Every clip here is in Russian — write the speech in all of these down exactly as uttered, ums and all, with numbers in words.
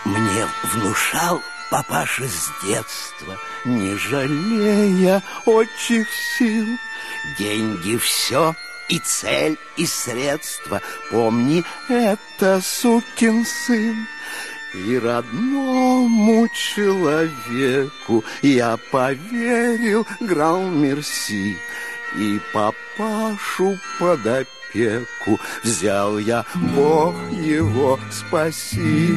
мне внушал папаша с детства, не жалея отчих сил. Деньги все, и цель, и средства, помни это, сукин сын. И родному человеку я поверил, гран-мерси. И папашу под опеку взял я, Бог его спаси.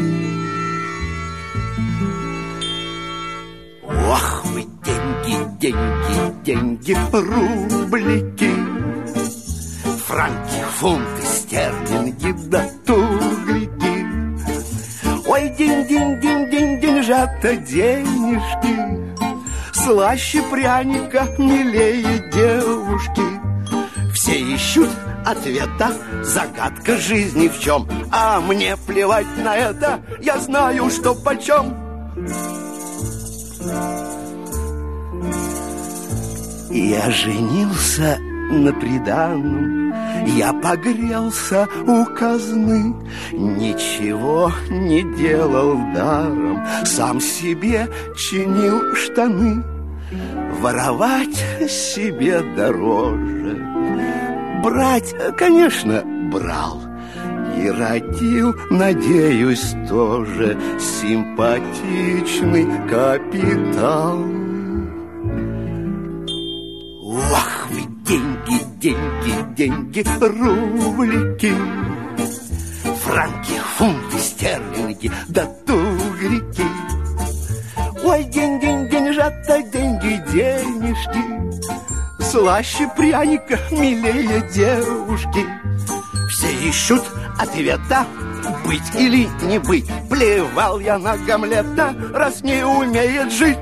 Ох вы, деньги, деньги, деньги, рублики, франки, фунты, стерлинги, да тугрики. Ой, день-день-день-день, деньжата, денежки, слаще пряника, милее девушки. Все ищут ответа, загадка жизни в чем, а мне плевать на это, я знаю, что почем. Я женился на приданом, я погрелся у казны, ничего не делал даром, сам себе чинил штаны. Воровать себе дороже, брать, конечно, брал, и родил, надеюсь, тоже симпатичный капитал. Ох вы, деньги, деньги, деньги, рублики, франки, фунты, стерлинги, да тугрики. Ой, день, день, деньжата, деньги, денежки, слаще пряника, милее девушки. Все ищут ответа, быть или не быть. Плевал я на Гамлета, раз не умеет жить.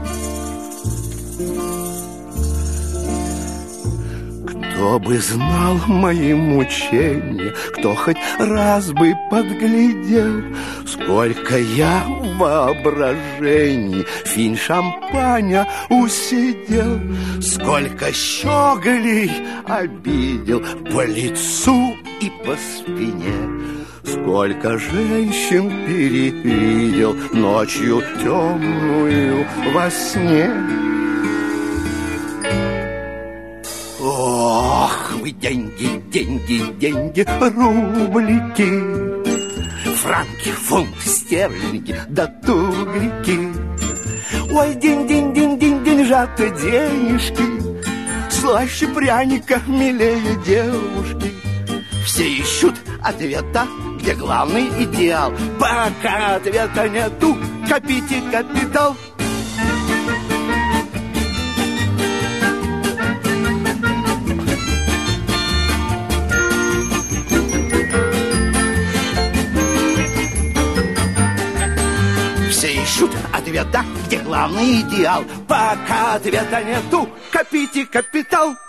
Кто бы знал мои мучения, кто хоть раз бы подглядел, сколько я в воображении финь шампаня усидел, сколько щеголей обидел по лицу и по спине, сколько женщин перевидел ночью темную во сне. Ох вы, деньги, деньги, деньги, рублики, франки, фунты, стерлинги, да тугрики. Ой, день, день, день, день, деньжата, денежки, слаще пряника, милее девушки. Все ищут ответа, где главный идеал. Пока ответа нету, копите капитал. Ищут ответа, где главный идеал. Пока ответа нету, копите капитал.